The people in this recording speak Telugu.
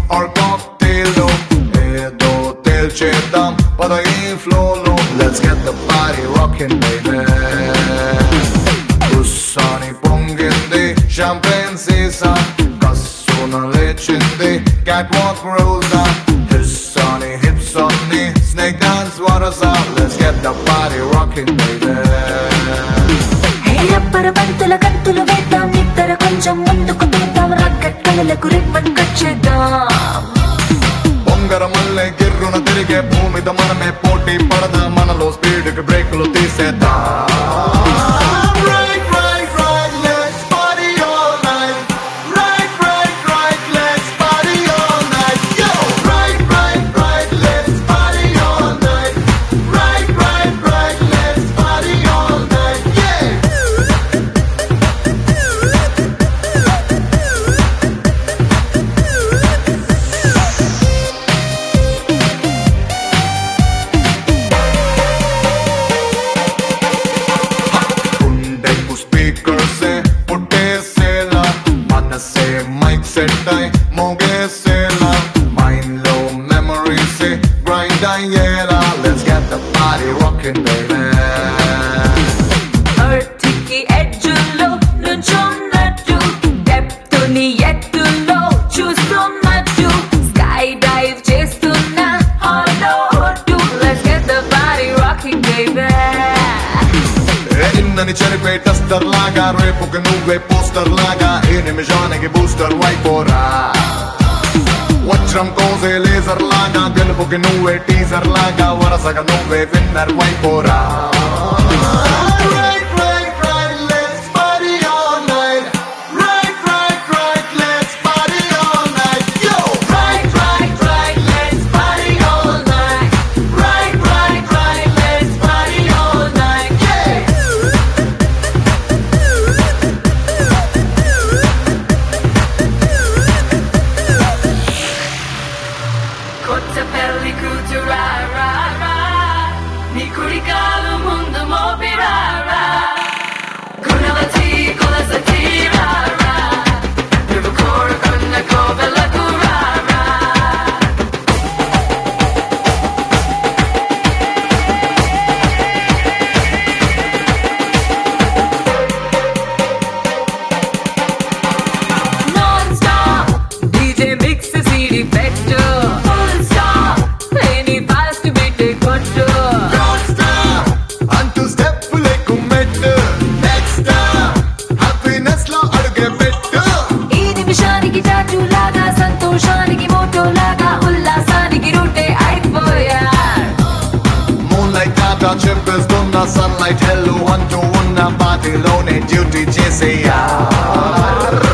or cocktail lo ఏదో తేల్చేద్దాం పద ఈ ఫ్లో లో let's get the party rocking baby ఉస్సాని పొంగింది champagne సీసా కస్సున లేచింది catwalk rules hips on the snake dance waters out let's get the party rocking baby రబ్బరు బంతుల గంతులు వేద్దాం ఇద్దరు కొంచెం ముందుకు తీద్దాం రగ్గట్ కళ్ళకు రిబ్బన్ కట్ చేద్దాం బొంగర మల్లె గిర్రున తిరిగే భూమిద మనమే పోటీ పడదా మనలో స్పీడ్ కి బ్రేకులు తీసేద్దాం Let's get the party rocking, baby. ఎర్త్కి ఎడ్జ్లో నుంచున్నట్టు డెప్త్ని ఎత్తులో చూస్తున్నట్టు స్కై డైవ్ చేస్తున్న హాలోటు Let's get the party rocking, baby. నిన్నని చనిపోయి టస్టర్ లాగా రేపుకి నువ్వే పోస్టర్ లాగా ఏ నిమిషానికి బూస్టర్ వైపోరా వజ్రం కోసే లేజర్ లాగా గెలుపుకి నువ్వే టీజర్ లాగా వరసగా నువ్వే విన్నర్ వైపోరా కొత్త పెళ్లి కూతురా రా రా నీ కుడికాలు ముందు మోపిరా రా గుణవతి కొలసతి రా రా నువ్వు కోరుకున్న కోవెలకు రా రా non stop DJ mix CD పెట్టు సంతోషానికి మోటో లాగా ఉల్లాసానికి రూటే అయిపోయా మూన్లైట్ కాదా చెప్పేస్తున్న సన్లైట్ హెల్లు అంటూ ఉన్న పార్టీలోనే డ్యూటీ చేసేయా